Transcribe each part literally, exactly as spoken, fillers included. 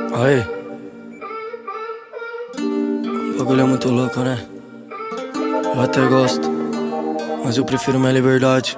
Aí, o bagulho é muito louco, né? Eu até gosto, mas eu prefiro minha liberdade.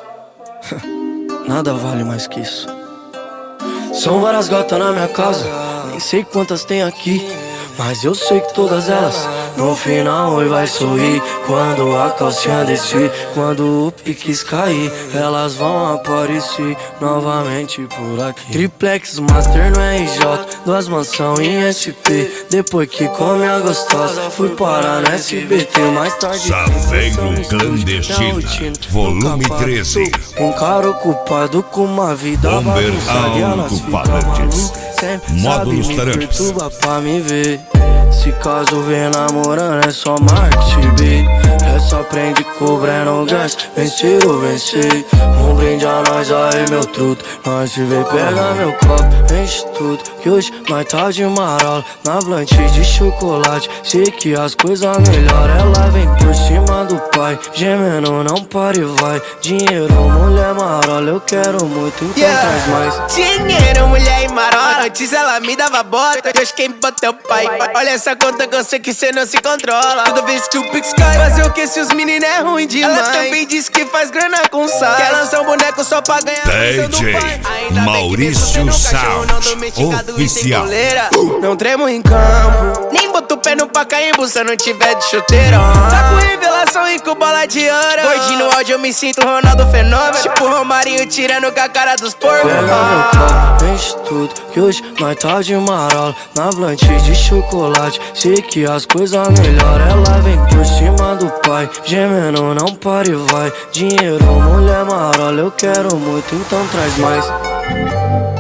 Nada vale mais que isso. São várias gatas na minha casa, nem sei quantas tem aqui, mas eu sei que todas elas no final oi vai sorrir. Quando a calcinha descer, quando o piques cair, elas vão aparecer novamente por aqui. Triplex Master no R J, duas mansão em S P. Depois que come a gostosa, fui parar no S B T. Mais tarde Saveiro Clandestina, volume treze. Um cara ocupado com uma vida Bomber bagunçada e elas ficam Alto-Falantes, sempre módulos sabe me tarantes. perturba pra me ver. Se caso vem namorando é só marketing B. Essa aprende cobrando gás, vencer ou vencer. Um brinde a nós aí meu truto, nós se vê pega meu copo, enche tudo. Que hoje nós tá de marola, na blanche de chocolate. Sei que as coisas melhor, ela vem por cima do pai. Gemendo não para e vai, dinheiro, mulher marola. Eu quero muito, então Yeah. traz mais. Dinheiro, mulher e marola. Antes ela me dava bota, Deus quem bota é o pai. Olha essa conta que eu sei que cê não se controla. Toda vez que o Pix cai, fazer o que se os meninos é ruim demais. Ela também diz que faz grana com sal. Quer lançar um boneco só pra ganhar a do D J pai. Ainda Maurício bem que você não cachorro não Sound, domesticado e sem oficial. coleira. Não tremo em campo, nem boto o pé no Pacaembu se eu não tiver de chuteiro. Tá com revelação e com bola de ouro. Gordinho no áudio eu me sinto Ronaldo Fenômeno. Tipo Romarinho tirando com a cara dos porcos. Pega meu copo, enche tudo, que hoje nós tá de marola, na blanche de chocolate. Sei que as coisas melhor, ela vem por cima do pai. Gemendo não para e vai, dinheiro, mulher marola. Eu quero muito, então traz mais.